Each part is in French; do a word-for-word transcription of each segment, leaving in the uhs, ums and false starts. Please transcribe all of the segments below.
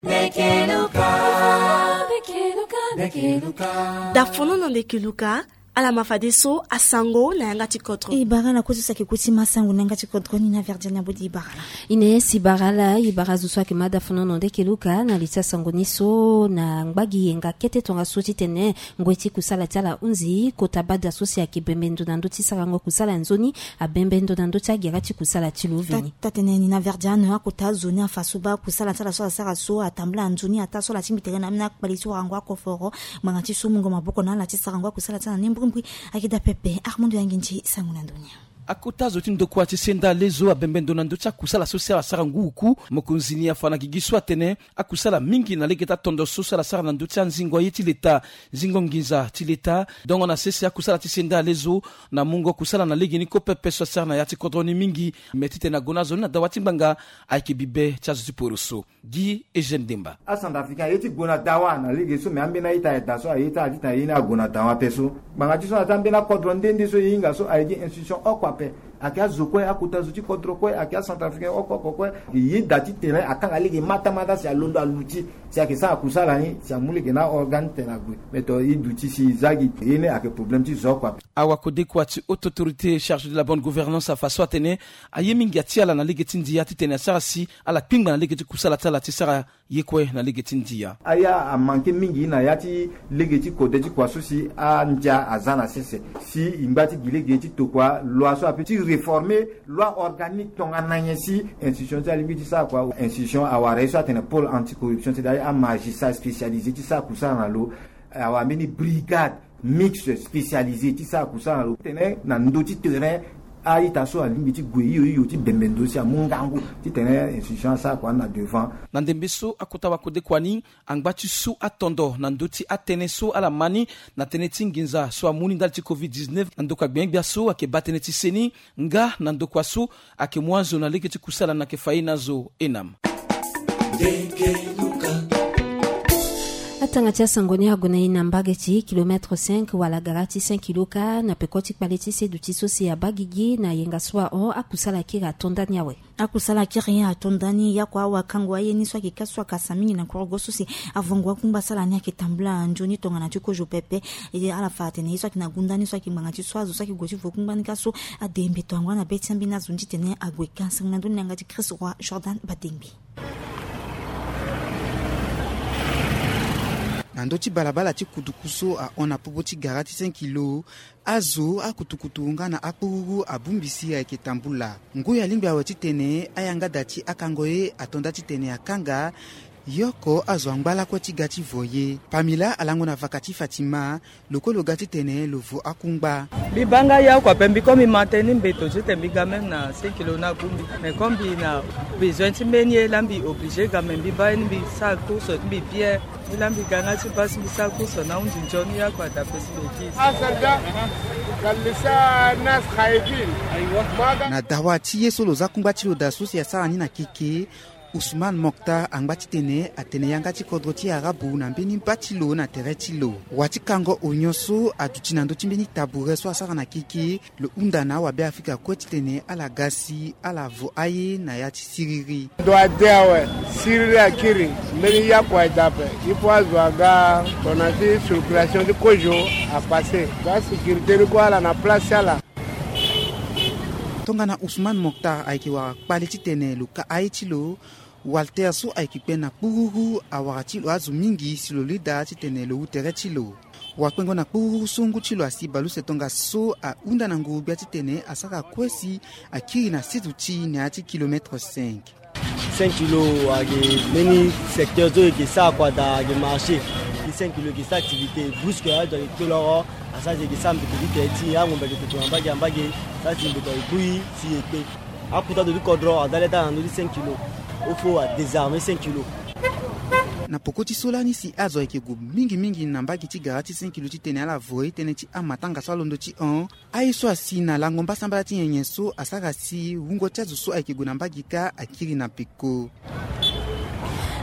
Dafono ndekeluka ala mafadeso asango na yanga tikotro ibagala ko saki kuti masango na yanga tikotro ni na verdiana bodi ibagala ine sibarala ibarazu swaki mada fono ndekeluka na litsa sango niso na ngbagi yenga kete tonga soti tene ngweti kusala tala unzi kotabada sosia kibembendo na ndoti sarango kusala nzoni abembendo na ndoti agirati kusala tiluvini tatene ni na verdiana akota zone afasuba kusala tala so sara so atambla nzoni ataso la timbitere na mna kubaliso rangwa koforo mangati so mungo maboko na la tisarangwa kusala tala nimbu mbwi akida pepe Armando yanginji sanguna dunia akuta zoti ndokwa tisenda lezo abembendo na ndocha kusala social sara nguku mokunzini afana kigiswa tene akusala mingi na legeta tondo social sara na ndocha nzingo yeti leta zingo nginza tileta dongo na sese akusala tisenda lezo na mungo kusala na legi ni ko pepe so sara na yati kodroni mingi metite na gonazo na dawati mbanga aiki bibe chazo tiporoso gi Eugène Demba asanda afrika yeti gona dawa na legi so me ambe na ita eta so ayita adita ina gona dawa peso banga tiso atambe na kodronde ndiso yinga so aidi institution okwa akia zokwe akuta zuti kodro kwe akia centrafricain okoko kwe yi dati terrain akanga ligi mata mata si alondo aluti si akisa akusala ni si amuli gena organ tenagwe meto yi duti si zagi yene ake problem ti zokwa awakode kwa ti autorité chargée de la bonne gouvernance a faso atene ayemingi atiala na ligi tindia titene sarasi ala pingba na ligi ti kusala tala ti sara yekwe na ligi tindia aya a manke mingi na yati ligi ti kode ti kwa susi a nja azana sese si imbati gilegi ti tokwa loi so apeti réformer loi organique tonga nanyesi institution ta limiti sa kwa institution aware so atene pôle anticorruption c'est-à-dire un magistrat spécialisé ti sa kusa na lo awameni brigade mixte spécialisée ti sa kusa na lo tene na ndoti terrain aita so alimiti gweyo yo ti bembendo si amungangu ti tene institution sa kwa na devant na ndembeso akota wakode kwani angbati su atondo na ndoti atene so ala mani na tene tinginza so amuni ndal ti covid dix-neuf ndoka gbengbia so ake batene ti seni nga na ndokwa so ake mwanzo na leke ti kusala na ke faina zo enam atanga tia sangoni agona ina mbageti kilometre cinq wala garati cinq kiloka na pekoti paleti se duti sosi ya bagigi na yenga swa o akusala kira tondani yawe akusala kira ya tondani ya kwa wakangwa ye ni swa kikaswa kasamini na korogo sosi avongwa kumba sala nya kitambla njoni tonga na tiko jo pepe e ala fate ne swa kinagundani swa kimanga ti swa zo swa kigoti vokumba ni kaso adembe tongwa na betyambi na zonji tene agwe kansa na ndoni ngati Chris Roy Jordan Batembi Nandoti balabala ti kutukuso a ona popoti garati cinq kilo azo akutukutunga na akuru abumbisi ya ketambula nguya limbi awati tene ayanga dati akangoye atonda ti tene akanga yoko azo angbala kwa ti gati voye pamila alango na vakati Fatima lokolo gati tene lovo akungba bibanga ya kwa pembi komi mateni mbeto jete mbiga même na cinq kilo na kumbi mais kombi na besoin ti menye lambi obligé ga même biba ni bi sa course bi bien lambi ganga ti passe bi sa course na unji njoni ya kwa da pesi beti asanda kalisa nas khaifin na dawati yeso lo zakungba ti lo da sosi ya sa ni na keke Ousmane Mokhtar angbati tene atene yangati kodroti arabu na mbeni batilo na teretilo wati kango onyoso aduti na ndoti mbeni tabure so asara na kiki lo undana wa be Afrika kweti tene ala gasi ala vo aye na yati siriri do adewe siriri akiri mbeni ya kwa dape ipo azwaga tonati circulation de kojo a passer ga sécurité ko ala na place ala tonga na Ousmane Mokhtar aikiwa kpaliti tene lo ka aitilo Walter so aikipe na pururu awakati lo azu mingi silo lida titene lo utereti lo wakwengo na pururu sungu chilo asibalu setonga so a unda na ngubia titene asaka kwesi akiri na situti ni ati kilometre cinq cinq kilos age many secteurs zo ke sa kwa da age marché cinq kilos ki sa activité brusque a de toloro asa je ke sa mbiti ti ya ngombe ke tuamba ke ambage sa ti mbito ipui si epe akuta de kodro adaleta na cinq kilos il faut désarmer cinq kilos na pokoti solani si azo ekego mingi mingi na mbaki ti garati cinq kilos ti tene ala voye tene ti amatanga so alondo ti un aiso asi na lango mbasambala ti nyenye so asaka si wungo ti azo so ekego na mbaki ka akiri na peko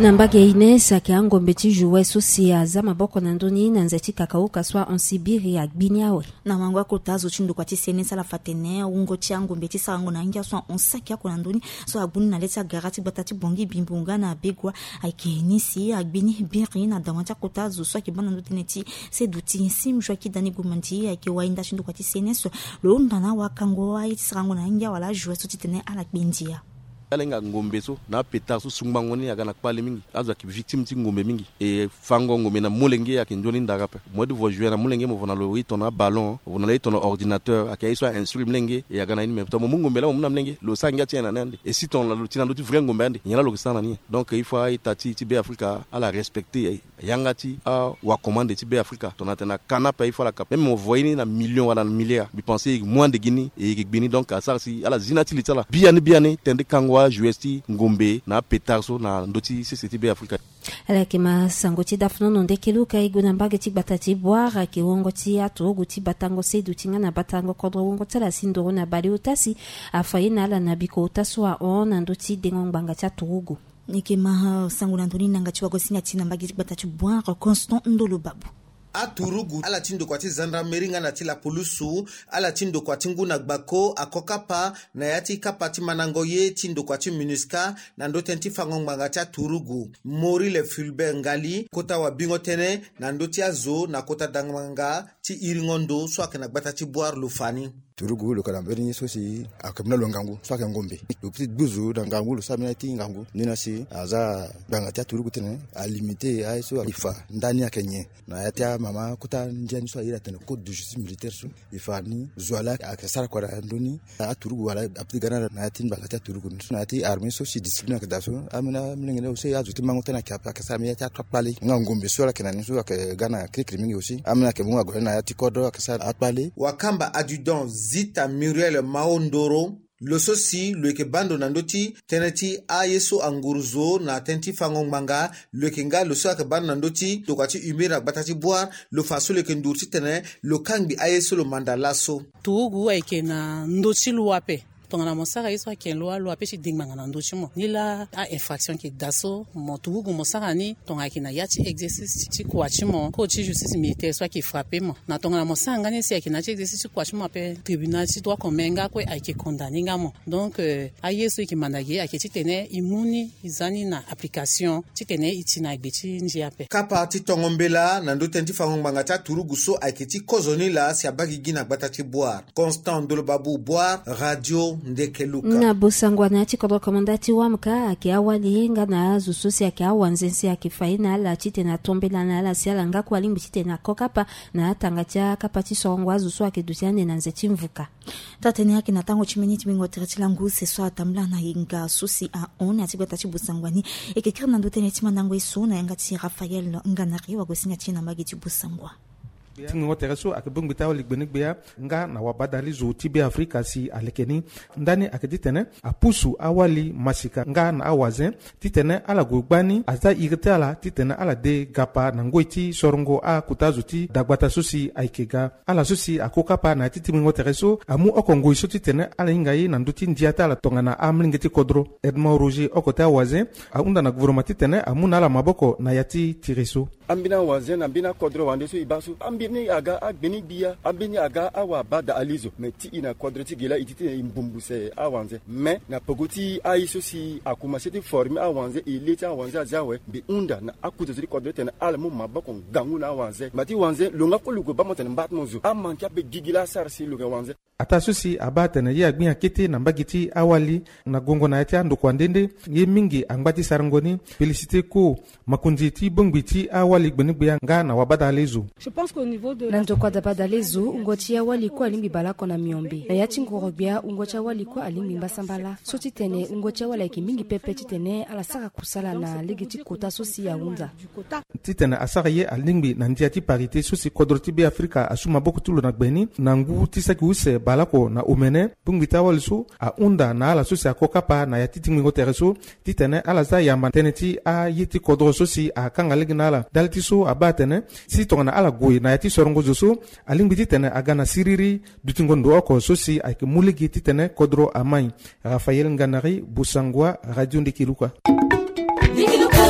Nambage Ines ake angombe ti jouet sosi aza maboko na ndoni na nzeti kakao kaswa en Sibiri ya Gbiniawe. Na mangwa kotazo chindo kwa ti sene sala fatene ungo ti angombe ti sarango na ngia so on saki ako na ndoni so agbuni na leti garati batati bongi bimbunga na begwa ake nisi agbini biri na damanja kotazo so ake bana ndotene ti se duti sim jwa ki dani gumanti ake wainda chindo kwa ti sene so lo ndana wakango ai ti sarango na ngia wala jouet so ti tene ala gbendia. Alenga ngombe so na peta so sungmangoni agana kwale mingi azo ki victime ti ngombe mingi e fango ngombe na molenge ya kinjoni ndaga pe modi vo jouer na molenge mo vona lo ito na ballon vona le ito na ordinateur akay so instruire mlenge e agana ni mepto mo ngombe la mo na mlenge lo sanga ti na nande e si ton la tina do ti vrai ngombe ande nyala lo kisana ni donc il faut itati ti be Africa ala respecter yanga ti a wa commande ti be Africa ton atena canapa il faut la cap même mo voyini na million wala na milliard bi penser moins de Guinée et Gbini donc ça si ala zinati litala biani biani tende kangwa juesti ngombe na petarso na ndoti C C T B Africa. Ala kema sangoti dafno nonde keluka iguna mbage ti batati boire ke wongo ti ato guti batango sedu tinga na batango kodro wongo tala sindoro na bali utasi afaina ala na biko utaswa on ndoti dengo mbanga cha turugu. Nikema sanguna ndoni nanga chiwa gosinya tina mbage ti batati boire Constant Ndolo Babu. A Turugu ala tindo kwa ti gendarmerie nga na ti la polusu ala tindo kwa ti nguna gbako akokapa na yati kapa ti manangoye tindo kwa ti MINUSCA na ndo tenti fangongbanga ti Turugu mori le Fulbert Ngali kota wa bingo tene na ndo ti azo na kota dangmanga ti iringondo so akena gbata ti boire lufani. Turugu lo kala mbeni sosi akamna lo ngangu so ake ngombe lo petit buzu da ngangu lo samina ti ngangu nina si aza banga ti Turugu tene a limité a so ifa ndani akenye na yati mama kuta ndiani so ira tene code de justice militaire so ifa ni zwala akasara kwa ndoni a Turugu wala apti gana na yati banga ti Turugu na yati armée so si discipline ka daso amina mlengene o se azuti mangu tena ka akasara mi yati atpale ngombe so la kenani so ka gana krikri mingi aussi amina ke munga na yati kodo akasara atpale wakamba adjudant Zita Muriel Maondoro lo sosi lweke bando na ndoti teneti a yeso anguruzo na tenti fangongbanga lweke nga lo so ake bando na ndoti to kwa ti umira batati boire lo faso lweke ndurti tene lo kangbi a yeso lo mandalaso Turugu aike na ndoti luwape tongana mosaka iso ken loa loa pechi dingmanga na ndochi mo nila a infraction ki daso mo Turugu mosaka ni tonga ki na yati exercice ti kwachi mo ko ti justice militaire so ki frapper mo na tongana mosanga ni si akina ti exercice ti kwachi mo pe tribunal ti droit commun nga ko aike condamner nga mo donc a yeso ki mandage ake ti tene imuni izani na application ti tene itina gbe ti njia pe kapa ti tongombela na ndo tenti fangongbanga ta Turugu so ake ti kozoni la si abagi gina gbata ti boire Constant Ndolo Babu boire radio ndekeluka na busangwa na ti kodro komandati wamka ake awali nga na zususi ake awanzensi ake faina ala chite na tombela na ala siala nga kwa limbi chite na kokapa na atanga tia kapa ti songwa zusu ake dutiane na nzeti mvuka tatene yake na tango chimini timingo tiretila ngusi so atamla na inga susi a on ati gwata ti busangwani eke kirna ndotene ti mandango iso na yanga ti Rafael Nganari wa gosinya ti na magi ti busangwa tingo tereso akibungu tawo ligbenigbeya nga na wabadali zo tibe Afrika si alekeni ndani akeditene apusu awali masika nga na awazen titene ala gogbani aza irtala titene ala de gapa na ngoiti sorongo a kutazuti dagbata susi aikega ala susi akokapa na titimingo tereso amu okongo iso titene ala ingai na nduti ndiata ala tongana amlingeti kodro Edmond Roger okota awazen aunda na gouvernement titene amu na ala maboko na yati tireso ambina wazen ambina kodro wandeso ibasu ambini aga agbeni biya ambini aga awa bada alizo meti ina kodroti gela itite imbumbuse awanze me na pogoti aiso si akuma seti forme awanze ileta awanze azawe bi unda na akuto ziri kodrote na almu mabako gangu na awanze mati wanze longa kolugo bamote na batmozo amanka be gigila sarsi luga wanze atasusi abata na ye agbia kete na mbagiti awali na gongo na yati ando kwandende ye mingi angbati sarangoni felicité ko makunji ti bongwiti awali gbenigbeya nga na wabada lezo. Je pense qu'au niveau de la ndokwa da badalezo ungoti awali ko alimbi balako na miombe na yati ngorobia ungoti awali ko alimbi mbasambala soti tene ungoti awali ki mingi pepe titene ala saka kusala na legiti kota sosi ya unda titene asaka ye alimbi na ndiati parité sosi kodroti be Afrika asuma boku tulo na gbeni na ngu tisaki use balako na umene bungwita walisu a unda na ala sosi akokapa na yati tingingo tereso titene ala za yamba teneti a yiti kodro sosi a kangalegi na ala dalti so abatene si tongana ala goyi na yati sorongo zoso alingbi titene agana siriri dutingondo oko sosi ake muligi titene kodro amai Rafael Nganari Busangwa Radio Ndikiluka Ndikiluka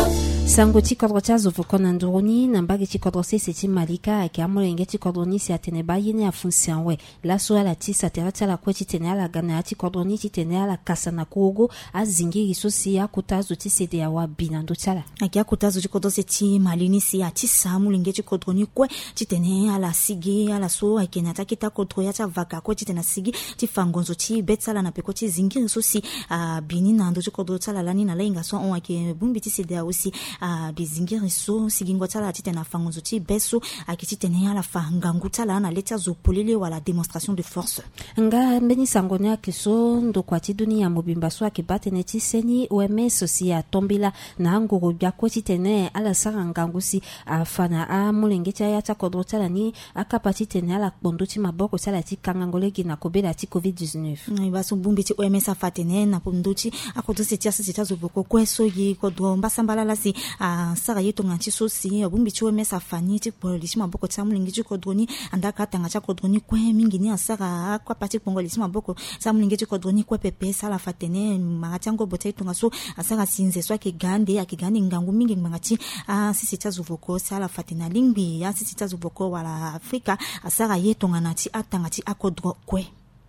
sango ti kodro ti azovoko na nduruni na mbage ti kodro sese ti malika ayeke amolenge ti kodro ni si atene ba ye ni afunsi anwe laso ala ti satera ti ala kue ti tene ala ga na ya ti kodro ni ti tene ala kasa na kuogo azingiri so si akuta azo ti sede awabi na ndö ti ala ayeke akuta azo ti kodro si ti mali ni si ati sa amolenge ti kodro ni kue ti tene ala sigi ala so ayeke na ti akita kodro ya ti avaka akue ti tene asigi ti fangonzo ti be ti ala na peko ti zingiri so si abini na ndö ti kodro ti ala lani na lahinga so hon ayeke bungbi ti sede aosi abizingiri so sigingo ti ala ti tene afangonzo ti be so ayeke ti tene ala fa ngangu ti ala na le ti azo polele wala démonstration de force nga mbeni sango ni ayeke so ndoko ti dunia mobimba so ayeke ba tene ti seni O M S si atombela na angoro bia kue ti tene ala sara ngangu si afa na amolenge ti aya ti akodro ti ala ni akapa ti tene ala kpondo ti maboko ti ala ti kangango lege na kobela ti covid dix-neuf ba so bungbi ti O M S afa tene na pondo ti akodro si ti asisi ti azo voko kue so ye kodro mbasambala la si a sara ye tonga ti so si bungbi ti O M S afa ni ti kpolo li ti maboko ti amolenge ti kodro ni andaka atanga ti akodro ni kue mingi ni asara akapa ti kpongo li ti maboko ti amolenge ti kodro ni kue pepe sala afa tene manga ti angobo ti aye tonga so asara sinze so ayeke ga ande ayeke ga ande ngangu mingi ngbanga ti asisi ti azo voko si ala afa tene alingbi asisi ti azo voko wala afrika asara ye tonga na ti atanga ti akodro kue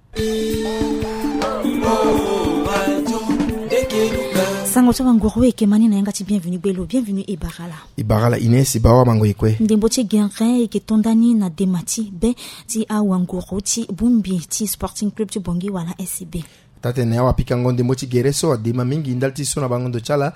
sango ti wanguru eke mani na yanga ti bienvenue gbelo bienvenue ibarala ibarala Inès ibawa mango ekue ndembo ti guerin eke tondani na dema ti be ti awanguru ti bungbi ti sporting club ti bongi wala S C B tatene awa pika ngonde moti gere so adema mingi ndal ti so na bangondo chala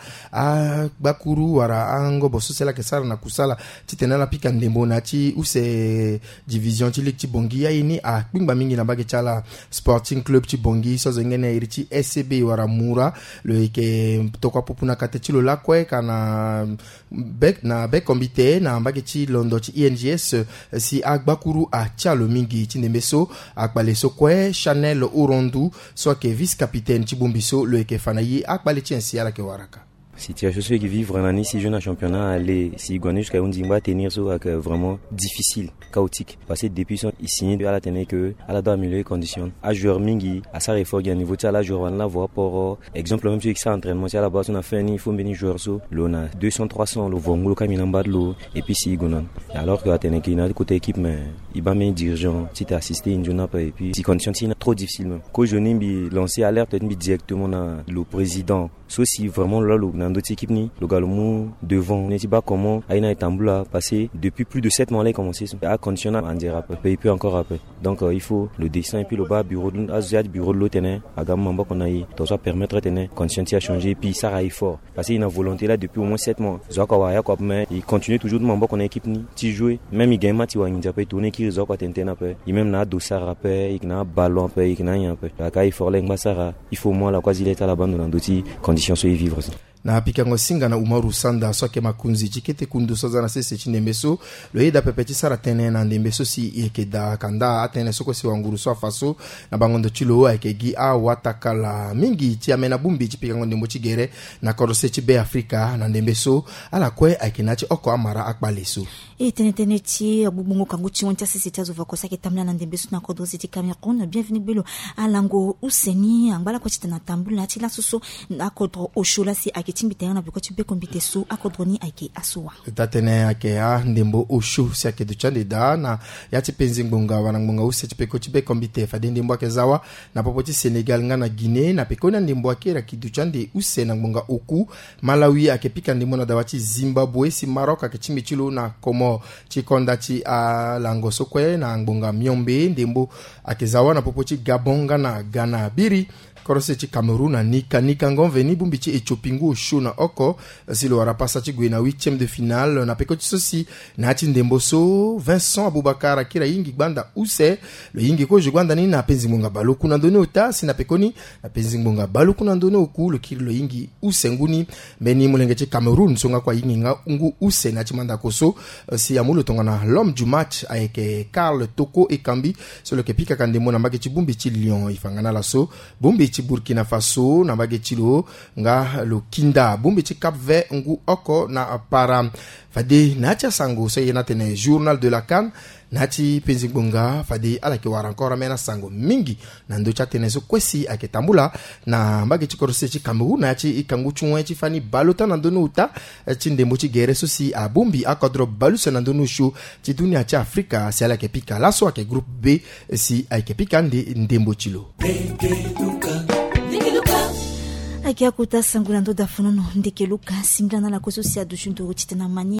a bakuru wara ango boso sela ke sara na kusala ti tene la pika ndembo na ti use division ti lik ti bongi ya ini a kpingba mingi na bage chala sporting club ti bongi so zengene iri ti S C B wara mura le ke tokwa popuna kate ti lo lakwe kana bek na bek kombite na bage ti londo ti I N G S si agbakuru a chalo mingi ti ndembe so akpale so kwe Chanel Orondu so ke vice-capitaine Chibumbiso le Ekefanayi akpale ti ensi ala ke waraka situation ceux qui vivent vraiment si jeune championnat aller si gagner jusqu'à un dimba tenir so avec vraiment difficile chaotique parce que depuis son signé à la tenir que à la doit améliorer conditions à joueur mingi à sa réforme il y a niveau à la joueur on la voit pour exemple même si ça entraînement à la base on a fait il faut venir joueur so l'on deux cents trois cents le vongo le camin bas de l'eau et puis si gonan alors que à tenir qu'il a côté équipe mais il va même dirigeant si tu assisté une journée et puis si conditions c'est trop difficile même que je n'ai lancé alerte directement à le président so si vraiment là le dans d'autres équipes ni le galomou devant n'est pas comment aina etambula passé depuis plus de sept mois là commencé à conditionner en dire après et puis encore après donc euh, il faut le dessin et puis le bas bureau de azia bureau de l'autre à gamma qu'on a eu tout ça permettre tenir conscience à changer puis ça raille fort parce qu'il a une volonté là depuis au moins sept mois zoka ya quoi mais il continue toujours de mambo qu'on a équipe ni ti jouer même il gagne match wa ninja peut tourner qui zoka tenter après il même na dossard après il na ballon après il na rien après la kai fort lenga sara il faut moi la quasi l'état la bande dans d'autres conditions so vivre na pikango singa na Umaru Sanda soke makunzi chikete kundu soza na sese chinembeso lo yeda pepeti sara tene na ndembeso si yekeda kanda atene soko si wanguru so faso na bangondo chilo ayekegi a watakala mingi ti amena bumbi ti pikango ndembo chigere na korose chi be Afrika na ndembeso ala kwe aikenachi oko amara akbaleso e tene tene ti bubungo kangu ti wonta sese ti azova kosa ke tamla na ndembeso na kodose ti Cameroun bienvenue belo alango useni angala ko ti tana tambula ti la soso na kodro oshola si timbite na biko tibe kombite su akodroni aike asuwa tatene ake a ndembo oshu si ake duchande da na yati penzi ngbonga wana ngbonga use tipeko tibe kombite fa ndembo ake zawa na popoti Senegal nga na Guinée na peko na ndembo ake ra kiduchande use na ngbonga oku Malawi ake pika ndembo na dawati Zimbabwe si Maroc ake chimichilo na Comor chikonda chi a lango sokwe na ngbonga Miombe ndembo ake zawa na popoti Gabon na Ghana biri korose chi Cameroun na nika nika ngonveni bumbi chi echopingu osho na oko silo warapasa chi gwe na huitième de finale na peko chi sosi na chi ndemboso Vincent Aboubakar akira yingi gbanda use lo yingi ko jugwanda ni na penzi ngonga baloku na ndone ota sina pekoni na penzi ngonga baloku na ndone oku lo kiri lo yingi use nguni meni mulenge chi Cameroun songa kwa yingi nga ungu use na chi manda koso si amulo tonga na l'homme du match avec Karl Toko Ekambi solo ke pika kandemo na mbake chi bumbi chi Lyon ifangana la so bumbi Burkina Faso na bage chilo nga lo kinda nda bumbi ti Cap Vert ngu oko na para fade na cha sango se yena tene journal de la CAN nati penzi bonga fade ala ki wara encore mena sango mingi na ndo cha tene so kwesi aketambula na mbage ti korose ti Cameroun na ti ikangu chunwe ti fani balota na ndonu uta ti ndembo ti gere so si a bumbi akodro baluse na ndonu shu ti dunia ti Afrika si ala ke pika laso ake groupe B si ay ke pika ndi ndembo chilo Akia kuta sangulando da fonono ndeke luka simblana la koso si adushunto titena mani